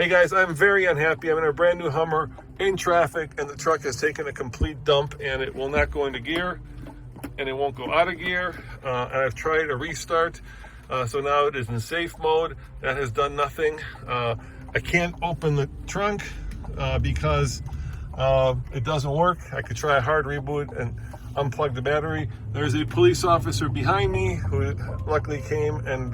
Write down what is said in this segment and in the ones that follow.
Hey guys, I'm very unhappy. I'm in a brand new Hummer in traffic and the truck has taken a complete dump and it will not go into gear and it won't go out of gear. And I've tried a restart. So now it is in safe mode. That has done nothing. I can't open the trunk because it doesn't work. I could try a hard reboot and unplug the battery. There's a police officer behind me who luckily came, and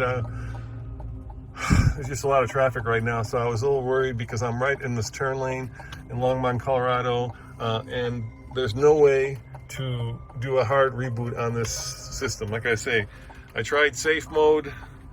there's just a lot of traffic right now, so I was a little worried because I'm right in this turn lane in Longmont, Colorado, and there's no way to do a hard reboot on this system. Like I say, I tried safe mode.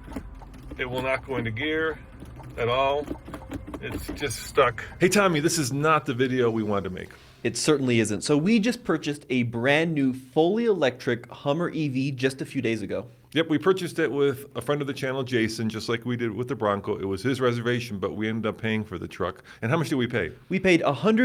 It will not go into gear at all. It's just stuck. Hey Tommy, this is not the video we wanted to make. It certainly isn't. So we just purchased a brand new fully electric Hummer EV just a few days ago. Yep, we purchased it with a friend of the channel, Jason, just like we did with the Bronco. It was his reservation, but we ended up paying for the truck. And how much did we pay? We paid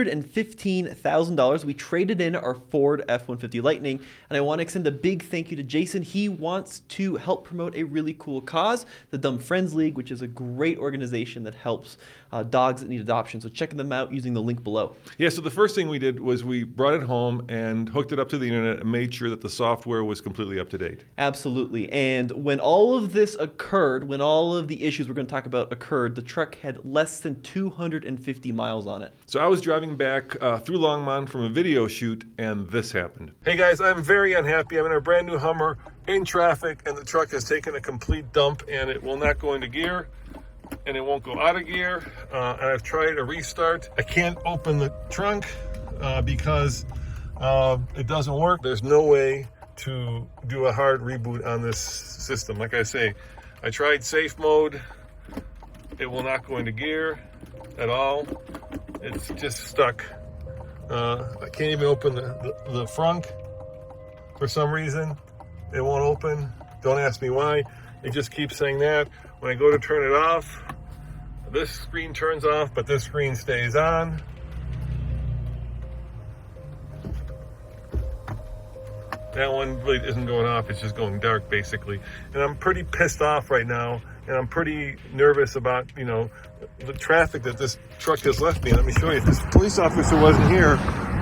$115,000. We traded in our Ford F-150 Lightning, and I want to extend a big thank you to Jason. He wants to help promote a really cool cause, the Dumb Friends League, which is a great organization that helps dogs that need adoption. So check them out using the link below. Yeah, so the first thing we did was we brought it home and hooked it up to the internet and made sure that the software was completely up to date. Absolutely. And when all of this occurred, when all of the issues we're going to talk about occurred, the truck had less than 250 miles on it. So I was driving back through Longmont from a video shoot, and this happened. Hey guys, I'm very unhappy. I'm in a brand new Hummer in traffic, and the truck has taken a complete dump, and it will not go into gear, and it won't go out of gear. And I've tried a restart. I can't open the trunk because it doesn't work. There's no way to do a hard reboot on this system. Like I say, I tried safe mode. It will not go into gear at all. It's just stuck. I can't even open the front for some reason. It won't open. Don't ask me why. It just keeps saying that. When I go to turn it off, this screen turns off, but this screen stays on. That one really isn't going off, it's just going dark basically. And I'm pretty pissed off right now, and I'm pretty nervous about, you know, the traffic that this truck has left me. Let me show you. If this police officer wasn't here,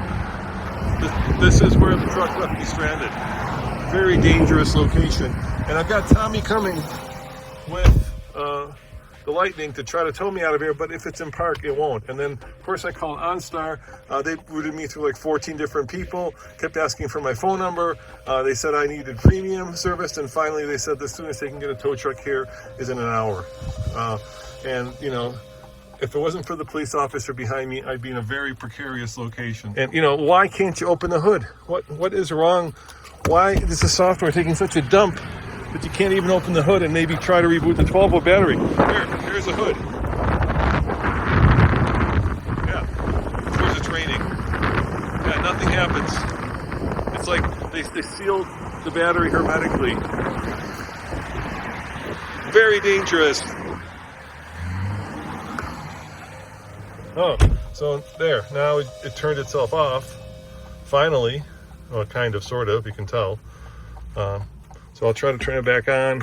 this is where the truck left me stranded. Very dangerous location. And I've got Tommy coming with the Lightning to try to tow me out of here, but if it's in park, it won't. And then, of course, I called OnStar. They routed me through like 14 different people, kept asking for my phone number. They said I needed premium service, and finally they said the soonest they can get a tow truck here is in an hour. And, you know, if it wasn't for the police officer behind me, I'd be in a very precarious location. And, you know, why can't you open the hood? What is wrong? Why is the software taking such a dump that you can't even open the hood and maybe try to reboot the 12-volt battery? Here's the hood. Yeah, here's the training. Yeah, nothing happens. It's like they sealed the battery hermetically. Very dangerous. Oh, so there, now it turned itself off, finally. Well, kind of, sort of, you can tell. So I'll try to turn it back on.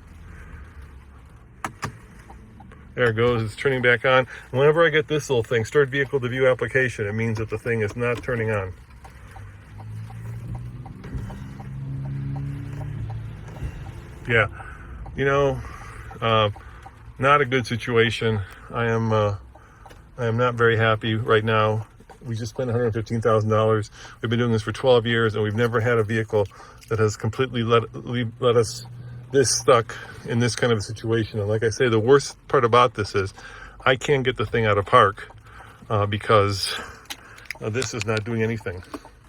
There it goes, it's turning back on. And whenever I get this little thing, start vehicle to view application, it means that the thing is not turning on. Yeah, you know, not a good situation. I am not very happy right now. We just spent $115,000. We've been doing this for 12 years, and we've never had a vehicle that has completely let us this stuck in this kind of a situation. And like I say, the worst part about this is I can't get the thing out of park because this is not doing anything.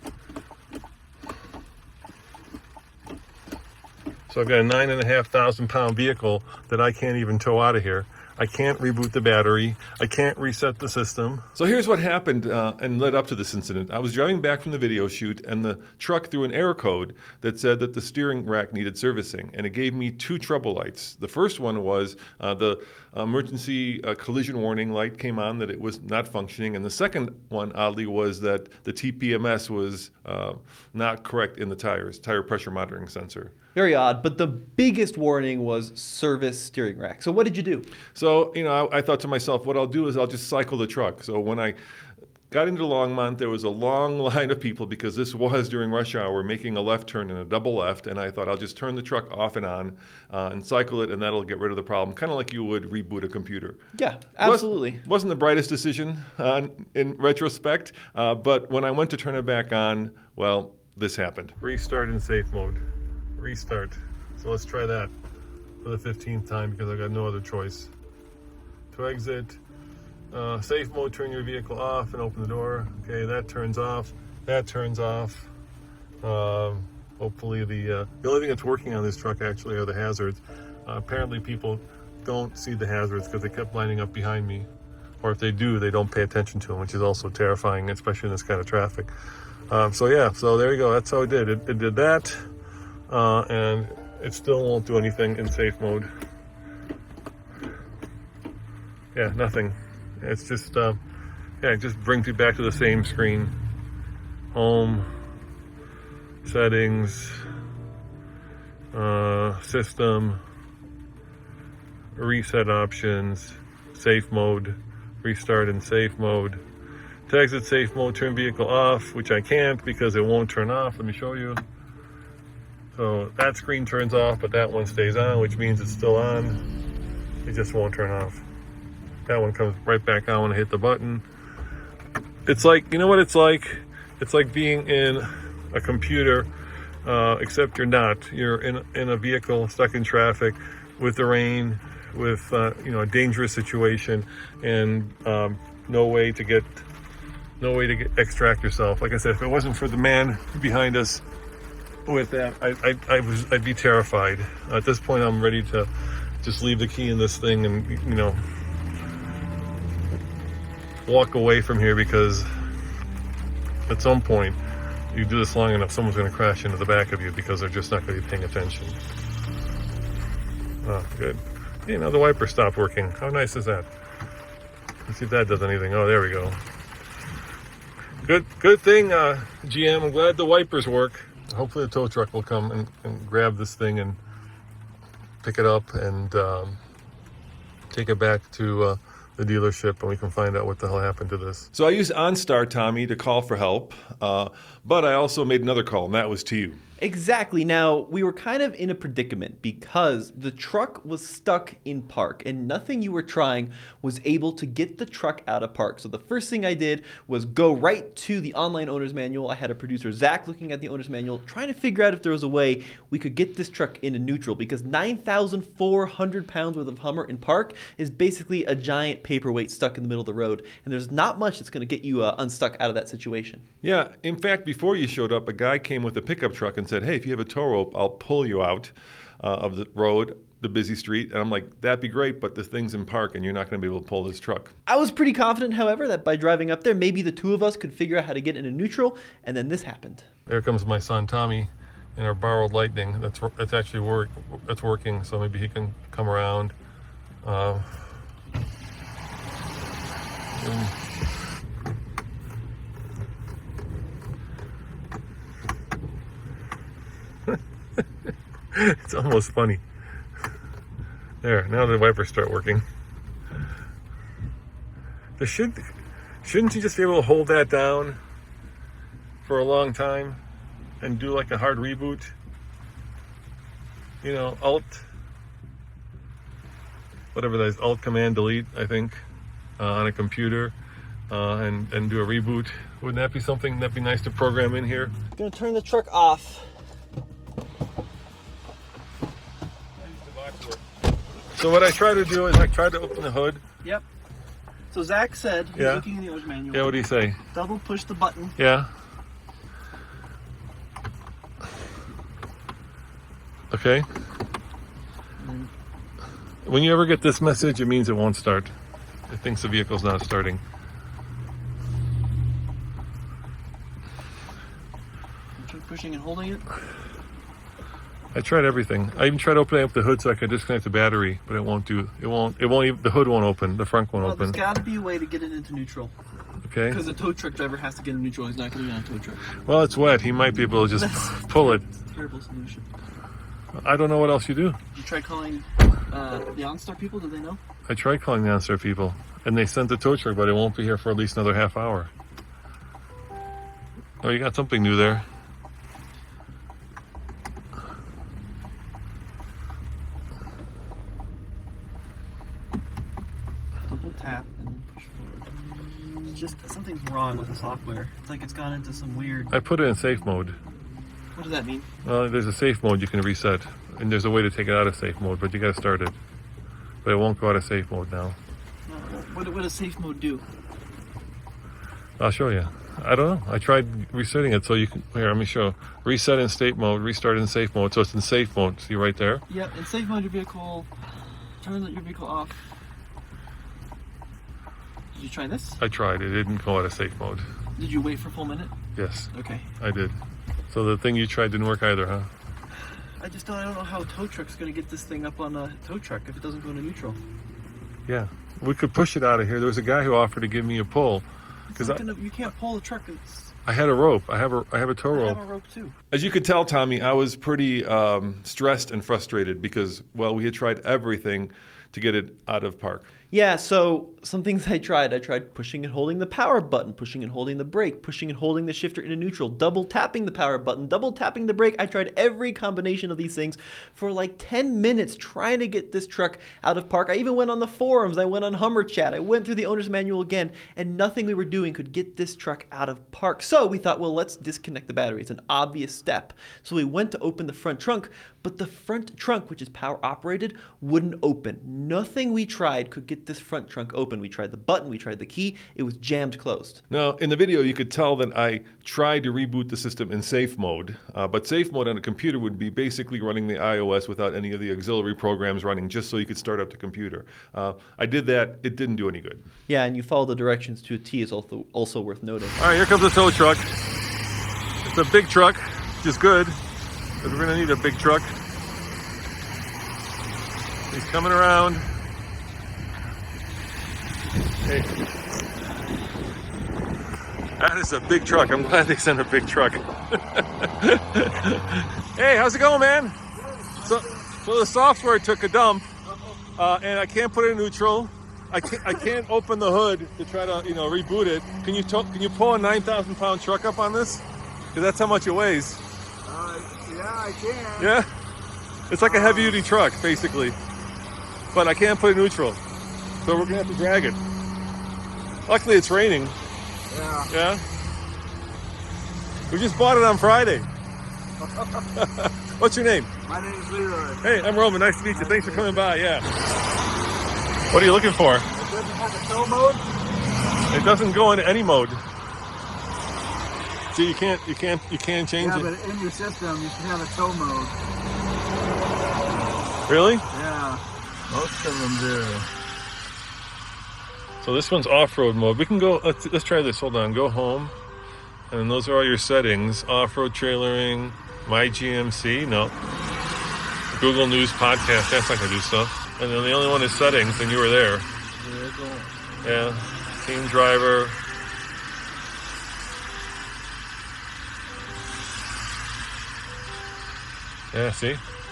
So I've got a 9,500 pound vehicle that I can't even tow out of here. I can't reboot the battery. I can't reset the system. So here's what happened and led up to this incident. I was driving back from the video shoot, and the truck threw an error code that said that the steering rack needed servicing, and it gave me two trouble lights. The first one was the emergency collision warning light came on that it was not functioning, and the second one, oddly, was that the TPMS was not correct in the tires, tire pressure monitoring sensor. Very odd. But the biggest warning was service steering rack. So what did you do? So, I thought to myself, what I'll do is I'll just cycle the truck. So when I got into Longmont, there was a long line of people because this was during rush hour, making a left turn and a double left. And I thought I'll just turn the truck off and on and cycle it, and that'll get rid of the problem, kind of like you would reboot a computer. Yeah, absolutely. Wasn't the brightest decision in retrospect, but when I went to turn it back on, well, this happened. Restart in safe mode. Restart. So let's try that for the 15th time because I've got no other choice. To exit, safe mode, turn your vehicle off and open the door. Okay, that turns off. That turns off. Hopefully the only thing that's working on this truck actually are the hazards. Apparently people don't see the hazards because they kept lining up behind me. Or if they do, they don't pay attention to them, which is also terrifying, especially in this kind of traffic. So there you go. That's how it did. It did that, and it still won't do anything in safe mode. Yeah, nothing. It's just, it just brings you back to the same screen. Home, settings, system, reset options, safe mode, restart in safe mode. To exit safe mode, turn vehicle off, which I can't because it won't turn off. Let me show you. So that screen turns off, but that one stays on, which means it's still on. It just won't turn off. That one comes right back on when I hit the button. It's like, you know what it's like? It's like being in a computer, except you're not. You're in a vehicle stuck in traffic with the rain, with a dangerous situation, and no way to extract yourself. Like I said, if it wasn't for the man behind us with that, I'd be terrified. At this point, I'm ready to just leave the key in this thing and walk away from here, because at some point, you do this long enough, someone's going to crash into the back of you because they're just not going to be paying attention. Oh, good. The wiper stopped working. How nice is that? Let's see if that does anything. Oh, there we go. Good thing, GM. I'm glad the wipers work. Hopefully the tow truck will come and grab this thing and pick it up and take it back to the dealership, and we can find out what the hell happened to this. So I used OnStar, Tommy, to call for help, but I also made another call, and that was to you. Exactly. Now, we were kind of in a predicament because the truck was stuck in park and nothing you were trying was able to get the truck out of park. So the first thing I did was go right to the online owner's manual. I had a producer, Zach, looking at the owner's manual, trying to figure out if there was a way we could get this truck into neutral, because 9,400 pounds worth of Hummer in park is basically a giant paperweight stuck in the middle of the road. And there's not much that's going to get you unstuck out of that situation. Yeah. In fact, before you showed up, a guy came with a pickup truck and said, hey, if you have a tow rope, I'll pull you out of the road, the busy street. And I'm like, that'd be great, but the thing's in park and you're not going to be able to pull this truck. I was pretty confident, however, that by driving up there, maybe the two of us could figure out how to get into neutral, and then this happened. There comes my son, Tommy, in our borrowed Lightning. That's actually that's working, so maybe he can come around. It's almost funny. There, now the wipers start working. Shouldn't you just be able to hold that down for a long time and do like a hard reboot? Alt, whatever that is, Alt Command Delete, I think, on a computer, and do a reboot. Wouldn't that be something that'd be nice to program in here? I'm gonna turn the truck off. So what I try to do is I try to open the hood. Yep. So Zach said, he's looking in the owner's manual. Yeah, what do you say? Double push the button. Yeah. Okay. When you ever get this message, it means it won't start. It thinks the vehicle's not starting. Keep pushing and holding it. I tried everything. I even tried opening up the hood so I could disconnect the battery, but it won't even, the hood won't open, the front won't open. There's gotta be a way to get it into neutral. Okay. Because the tow truck driver has to get in neutral. He's not gonna be on a tow truck. Well, it's wet. He might be able to just pull it. That's a terrible solution. I don't know what else you do. You try calling the OnStar people, do they know? I tried calling the OnStar people, and they sent the tow truck, but it won't be here for at least another half hour. Oh, you got something new there. Double tap and then push forward. It's just something's wrong with the software. It's like it's gone into some weird... I put it in safe mode. What does that mean? Well, there's a safe mode you can reset, and there's a way to take it out of safe mode, but you got to start it. But it won't go out of safe mode now. What does safe mode do? I'll show you. I don't know. I tried resetting it so you can... Here, let me show. Reset in state mode, restart in safe mode. So it's in safe mode. See right there? Yep, in safe mode, your vehicle... Turn your vehicle off. Did you try this? I tried. It didn't go out of safe mode. Did you wait for a full minute? Yes, Okay. I did. So the thing you tried didn't work either, huh? I don't know how a tow truck's gonna get this thing up on a tow truck if it doesn't go into neutral. Yeah. We could push it out of here. There was a guy who offered to give me a pull. It's not you can't pull the truck. I had a rope. I have a tow I rope. have a rope too. As you could tell, Tommy, I was pretty stressed and frustrated because, well, we had tried everything to get it out of park. Yeah, so some things I tried pushing and holding the power button, pushing and holding the brake, pushing and holding the shifter into neutral, double tapping the power button, double tapping the brake. I tried every combination of these things for like 10 minutes trying to get this truck out of park. I even went on the forums, I went on Hummer Chat, I went through the owner's manual again, and nothing we were doing could get this truck out of park. So we thought, well, let's disconnect the battery. It's an obvious step. So we went to open the front trunk, but the front trunk, which is power operated, wouldn't open. Nothing we tried could get this front trunk open. We tried the button, we tried the key, it was jammed closed. Now, in the video, you could tell that I tried to reboot the system in safe mode, but safe mode on a computer would be basically running the iOS without any of the auxiliary programs running, just so you could start up the computer. I did that. It didn't do any good. Yeah, and you follow the directions to a T is also worth noting. All right, here comes the tow truck. It's a big truck, which is good, because we're going to need a big truck. He's coming around. Hey. That is a big truck. I'm glad they sent a big truck. Hey, how's it going, man? So the software took a dump, and I can't put it in neutral. I can't open the hood to try to reboot it. Can you pull a 9,000-pound truck up on this? Because that's how much it weighs. Yeah, I can. Yeah, it's like a heavy-duty truck, basically. But I can't put it neutral, so we're gonna have to drag it. Luckily, it's raining. Yeah. Yeah. We just bought it on Friday. What's your name? My name is Leroy. Hey, I'm Roman. Nice to meet you. Thanks for coming by. Yeah. What are you looking for? It doesn't have a tow mode? It doesn't go into any mode. See, you can't change Yeah, it. but in your system, you should have a tow mode. Really? Yeah. Most of them do. So this one's off-road mode. We can go. Let's try this. Hold on. Go home, and then those are all your settings. Off-road trailering. My GMC. No. Google News podcast. That's not gonna do stuff. And then the only one is settings, and you were there. Yeah. Team driver. Yeah, see?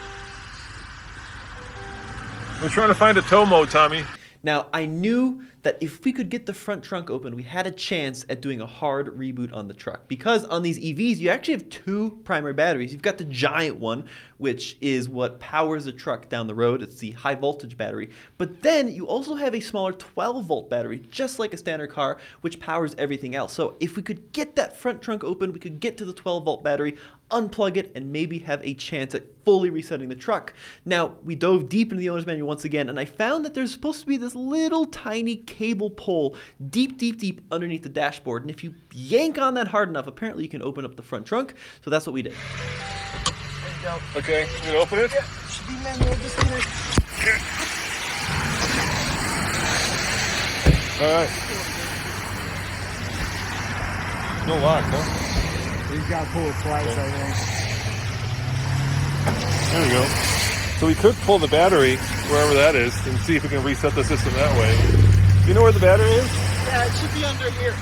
We're trying to find a tow mode, Tommy. Now, I knew that if we could get the front trunk open, we had a chance at doing a hard reboot on the truck. Because on these EVs, you actually have two primary batteries. You've got the giant one, which is what powers the truck down the road. It's the high voltage battery. But then you also have a smaller 12-volt battery, just like a standard car, which powers everything else. So if we could get that front trunk open, we could get to the 12-volt battery, unplug it, and maybe have a chance at fully resetting the truck. Now, we dove deep into the owner's manual once again, and I found that there's supposed to be this little tiny cable pole deep underneath the dashboard. And if you yank on that hard enough, apparently you can open up the front trunk. So that's what we did. There you go. Okay, you gonna open it? Yeah, should be manual. Just get it. All right. No lock, huh? He's got to pull it twice, I think. There we go. So we could pull the battery wherever that is and see if we can reset the system that way. Do you know where the battery is? Yeah, it should be under here.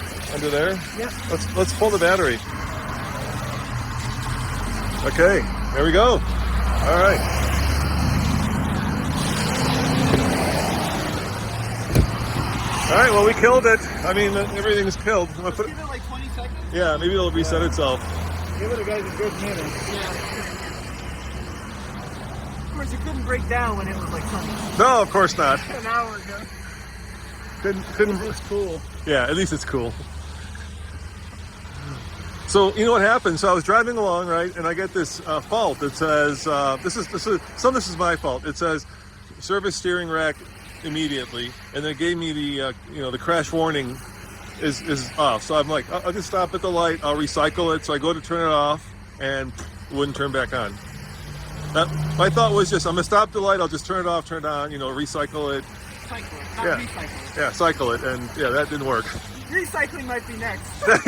Under there? Yeah. Let's pull the battery. Okay. There we go. All right. All right, well, we killed it. I mean, everything's killed. I'm gonna put Give it like 20 seconds. yeah, maybe it'll reset itself. Give it a guys a good minute. Yeah. Of course, it couldn't break down when it was like something No, of course not. an hour ago. Couldn't. It's cool. Yeah, at least it's cool. So you know what happened? So I was driving along, right, and I get this fault that says this is my fault. It says service steering rack immediately, and then it gave me the the crash warning is off. So I'm like, I'll just stop at the light. I'll recycle it. So I go to turn it off, and it wouldn't turn back on. My thought was just, I'm gonna stop the light. I'll just turn it off, turn it on. Recycle it. Cycle it, not Yeah. recycle it. Yeah, cycle it, and yeah, that didn't work. Recycling might be next.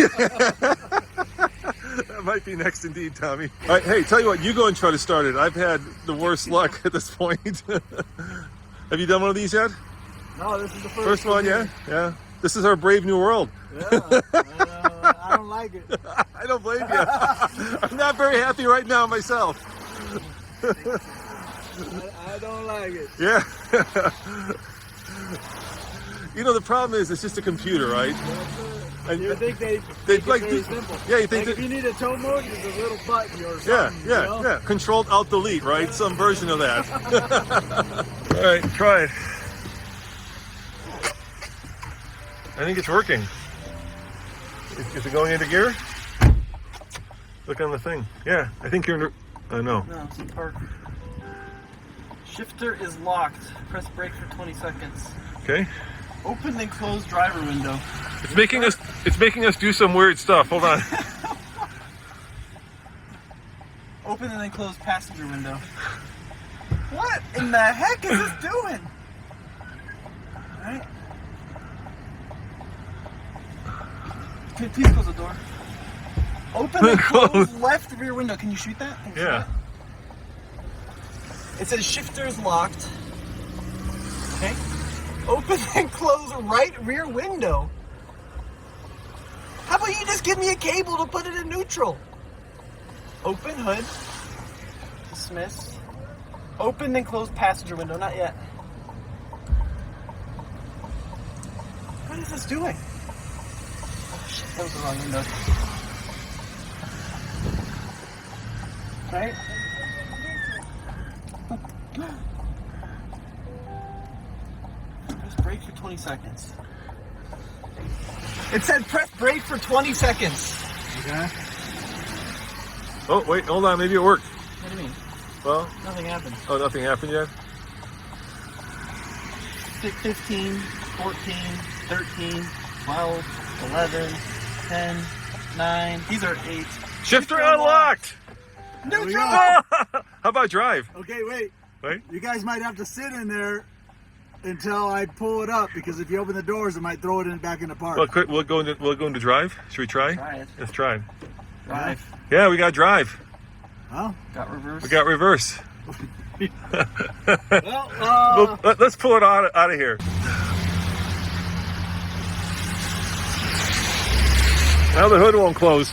That might be next indeed, Tommy. All right, hey, tell you what, you go and try to start it. I've had the worst luck at this point. Have you done one of these yet? No, this is the First one, yeah? Yeah. This is our brave new world. Yeah. I don't like it. I don't blame you. I'm not very happy right now myself. I don't like it. Yeah. The problem is it's just a computer, right? And You think they they'd make like it very to- simple. yeah, you think like that- if you need a tow mode, there's a little button or yeah, something. yeah, you know? yeah. Controlled Alt Delete, right? Some version of that. All right, try it. I think it's working. Is it going into gear? Look on the thing. Yeah, I think you're in. No. No, it's in park. Shifter is locked. Press brake for 20 seconds. Okay. Open and close driver window. It's making us do some weird stuff. Hold on. Open and then close passenger window. What in the heck is this doing? Alright. Please close the door. Open and close left rear window. Can you shoot that? Can you shoot Yeah. that? It says shifter is locked. Okay. Open and close right rear window. How about you just give me a cable to put it in neutral? Open hood. Dismiss. Open and close passenger window. Not yet. What is this doing? Oh shit, that was the wrong window. Right? Press brake for 20 seconds. It said press brake for 20 seconds. Okay. Oh wait, hold on. Maybe it worked. What do you mean? Well, Nothing happened. oh, nothing happened yet. 15, 14, 13, 12, 11, 10, 9. These are 8. Shifter unlocked. There we Neutral! go. How about drive? Okay, wait. Right? You guys might have to sit in there until I pull it up, because if you open the doors, it might throw it back in the park. Well, quick, we'll go into drive. Should we try? Try it. Let's try. Drive. Yeah, we got drive. Huh? Got reverse. We got reverse. Well, Let's pull it out of here. Now the hood won't close.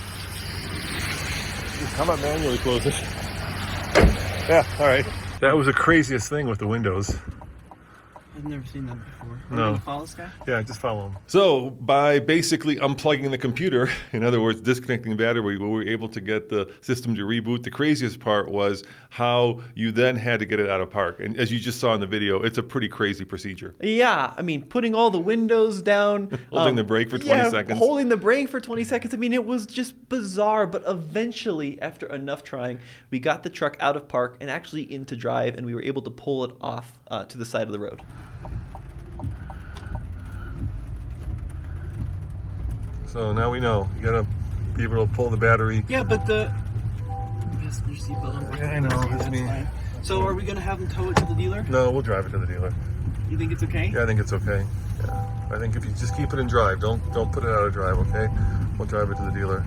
How about manually close it? Yeah, all right. That was the craziest thing with the windows. I've never seen that before. No. Are you gonna follow this guy? Yeah, just follow them. So by basically unplugging the computer, in other words, disconnecting the battery, we were able to get the system to reboot. The craziest part was how you then had to get it out of park. And as you just saw in the video, it's a pretty crazy procedure. Yeah, I mean, putting all the windows down. Holding the brake for 20 seconds. Holding the brake for 20 seconds. I mean, it was just bizarre. But eventually, after enough trying, we got the truck out of park and actually into drive, and we were able to pull it off to the side of the road. So now we know. You gotta be able to pull the battery. Yeah, but the... Just your seatbelt. Yeah, I know, Okay, it's that's me. fine. So are we going to have them tow it to the dealer? No, we'll drive it to the dealer. You think it's okay? Yeah, I think it's okay. Yeah. I think if you just keep it in drive, don't put it out of drive, okay? We'll drive it to the dealer.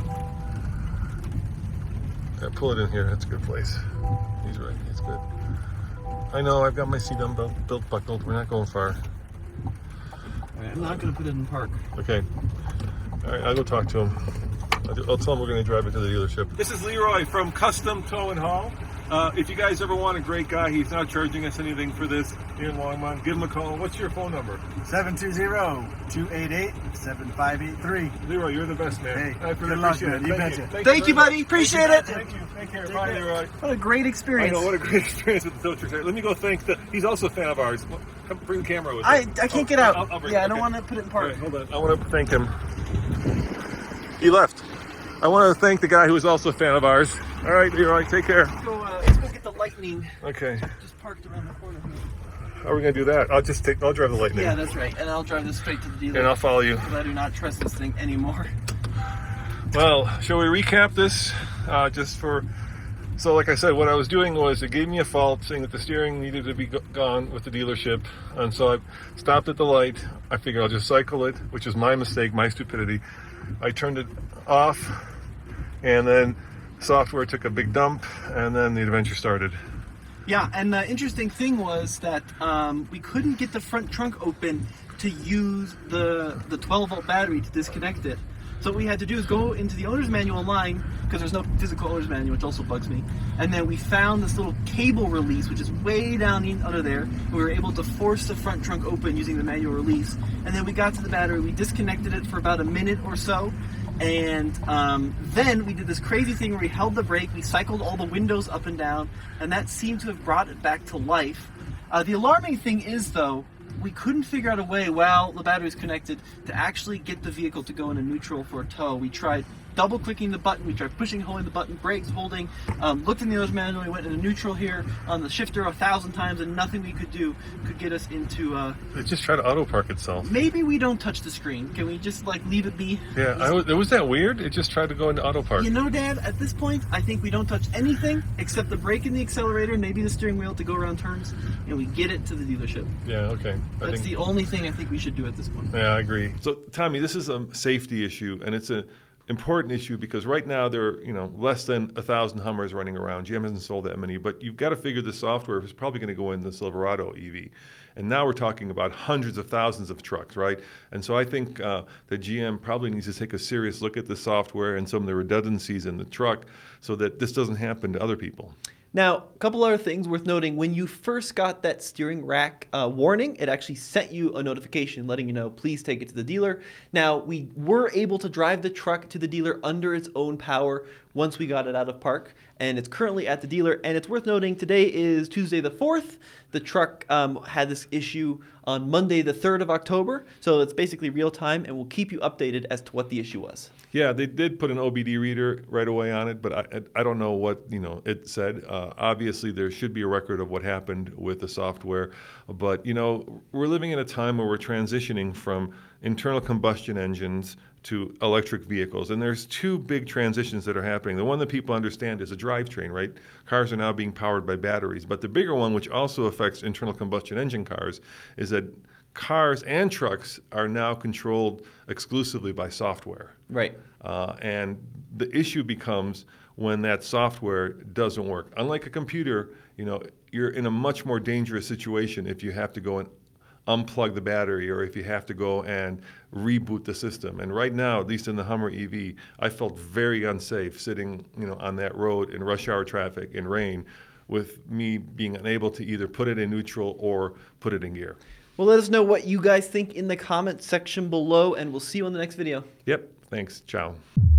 Yeah, pull it in here. That's a good place. He's right. It's good. I know. I've got my seat belt buckled. We're not going far. I'm not going to put it in park. Okay. All right. I'll go talk to him. I'll tell him we're going to drive it to the dealership. This is Leroy from Custom Tow and Haul. If you guys ever want a great guy, he's not charging us anything for this in Longmont, give him a call. What's your phone number? 720-288-7583. Leroy, you're the best, man. Hey, I good luck, appreciate man. it. You Thank betcha. Thank you, very buddy. much. Appreciate it. Thank you. Take care. Take Bye, care. Leroy. What a great I experience. know, what a great experience with the filter here. Let me go thank he's also a fan of ours. Come bring the camera with I you. can't get out. I'll bring Yeah, it. I don't Okay. want to put it in All park. right, hold on. I want to thank him. He left. I want to thank the guy who is also a fan of ours. All right, Leroy, take care. Let's go get the Lightning. Okay. Just parked around the corner here. How are we going to do that? I'll drive the Lightning. Yeah, that's right. And I'll drive this straight to the dealer. And I'll follow you. Because I do not trust this thing anymore. Well, shall we recap this? So like I said, what I was doing was it gave me a fault saying that the steering needed to be gone with the dealership. And so I stopped at the light. I figured I'll just cycle it, which is my mistake, my stupidity. I turned it off, and then software took a big dump, and then the adventure started. Yeah, and the interesting thing was that we couldn't get the front trunk open to use the 12-volt battery to disconnect it. So what we had to do is go into the owner's manual online, because there's no physical owner's manual, which also bugs me. And then we found this little cable release, which is way down under there. We were able to force the front trunk open using the manual release. And then we got to the battery, we disconnected it for about a minute or so. And then we did this crazy thing where we held the brake, we cycled all the windows up and down, and that seemed to have brought it back to life. The alarming thing is, though, we couldn't figure out a way while the battery was connected to actually get the vehicle to go into neutral for a tow. We tried double clicking the button, we tried pushing, holding the button, brakes, holding, looked in the owner's manual, we went into neutral here on the shifter 1,000 times, and nothing we could do could get us into It just tried to auto park itself. maybe we don't touch the screen. Can we just leave it be? Yeah, it was that weird. It just tried to go into auto park. You know, Dad, at this point, I think we don't touch anything except the brake and the accelerator, maybe the steering wheel to go around turns, and we get it to the dealership. Yeah, okay. That's the only thing I think we should do at this point. Yeah, I agree. So, Tommy, this is a safety issue, and it's an important issue because right now there are, less than 1,000 Hummers running around. GM hasn't sold that many, but you've got to figure the software is probably going to go in the Silverado EV. And now we're talking about hundreds of thousands of trucks, right? And so I think that GM probably needs to take a serious look at the software and some of the redundancies in the truck so that this doesn't happen to other people. Now, a couple other things worth noting. When you first got that steering rack warning, it actually sent you a notification letting you know, please take it to the dealer. Now, we were able to drive the truck to the dealer under its own power once we got it out of park, and it's currently at the dealer. And it's worth noting, today is Tuesday the 4th. The truck had this issue on Monday the 3rd of October, so it's basically real time, and we'll keep you updated as to what the issue was. Yeah, they did put an OBD reader right away on it, but I don't know what it said. Obviously, there should be a record of what happened with the software, but we're living in a time where we're transitioning from internal combustion engines to electric vehicles, and there's two big transitions that are happening. The one that people understand is a drivetrain, right? Cars are now being powered by batteries, but the bigger one, which also affects internal combustion engine cars, is that cars and trucks are now controlled exclusively by software. Right. And the issue becomes when that software doesn't work. Unlike a computer, you're in a much more dangerous situation if you have to go and unplug the battery or if you have to go and reboot the system. And right now, at least in the Hummer EV, I felt very unsafe sitting, on that road in rush hour traffic in rain with me being unable to either put it in neutral or put it in gear. Well, let us know what you guys think in the comment section below, and we'll see you on the next video. Yep. Thanks. Ciao.